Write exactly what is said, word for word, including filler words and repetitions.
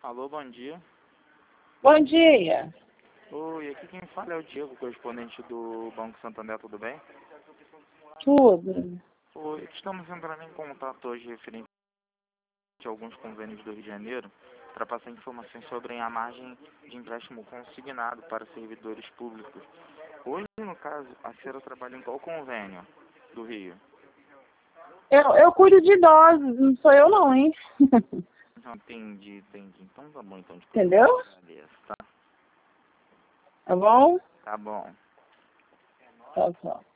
Alô, bom dia. Bom dia. Oi, aqui quem fala é o Diego, correspondente do Banco Santander, tudo bem? Tudo. Oi, estamos entrando em contato hoje referente a alguns convênios do Rio de Janeiro para passar informações sobre a margem de empréstimo consignado para servidores públicos. Hoje, no caso, a senhora trabalha em qual convênio do Rio? Eu, eu cuido de idosos, não sou eu não, hein? Não, entendi, entendi. Então tá bom, então. De Entendeu? agradeço, tá? Tá bom? Tá bom. Tá bom.